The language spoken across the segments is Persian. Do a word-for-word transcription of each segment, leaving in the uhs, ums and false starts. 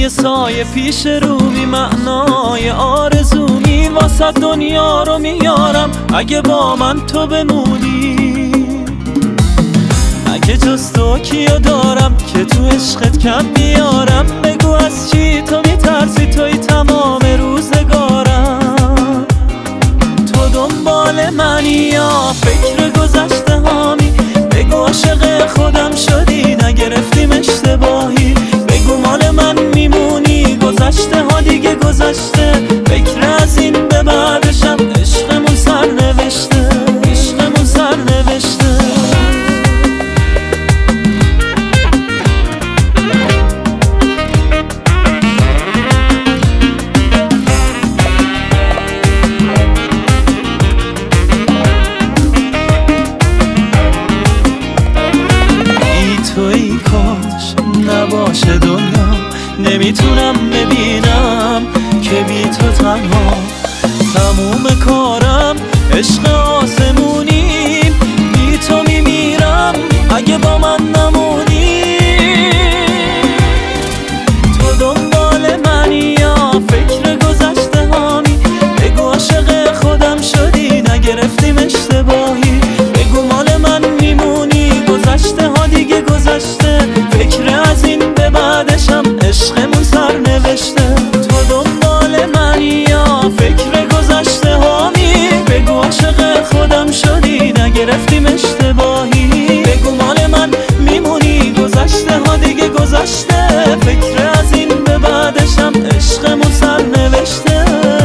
یه سایه پیش رو بی معنای آرزومی واسه دنیا رو میارم اگه با من تو بمونی. اگه جز تو کیو دارم که تو عشقت کم بیارم، بگو از چی تو میترسی، توی تمام روزگارم. تو دنبال منی یا فکر گذشته هامی، بگو عاشق خودم شدی نگرفتیم اشتباهی، بگو مال من میمونی گذشته ها دیگه گذشته، فکر از این به بعدشم عشقمون سر نوشته، عشقمون سر نوشته. توی کاش نباشه دنیا، نمیتونم ببینم که بی تو تنها تموم کارم. عشق آسمونیم بی تو میمیرم اگه با من نمونی. تو دنبال منی یا فکر گذشته هامی، بگو عاشق خودم شدی نگرفتیم اشتباهی، بگو مال من میمونی گذشته ها دیگه گذشته، فکر از این به بعدشم عشقمون سر نوشته. تو دنبال منی یا فکر گذشته هامی، بگو عاشق خودم شدی نگرفتیم اشتباهی، بگو مال من میمونی گذشته ها دیگه گذشته، فکر از این به بعدشم عشقمون سر نوشته.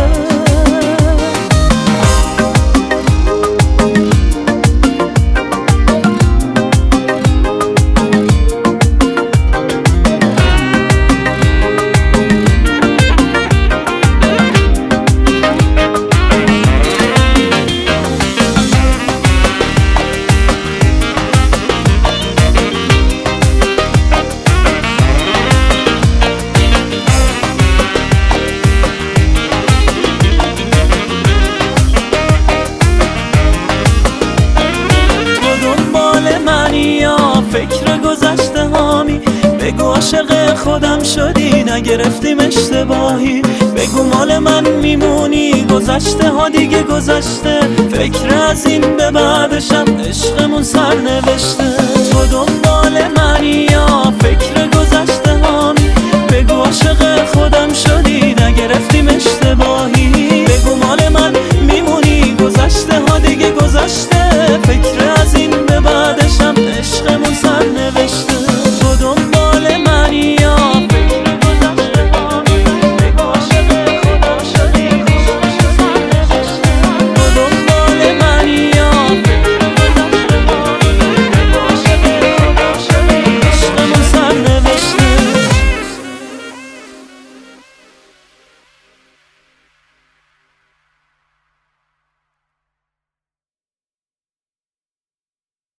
فکر گذشته هامی، بگو عاشق خودم شدی نگرفتیم اشتباهی، بگو مال من میمونی گذشته ها دیگه گذشته، فکر از این به بعدشم عشقمون سر نوشته. تو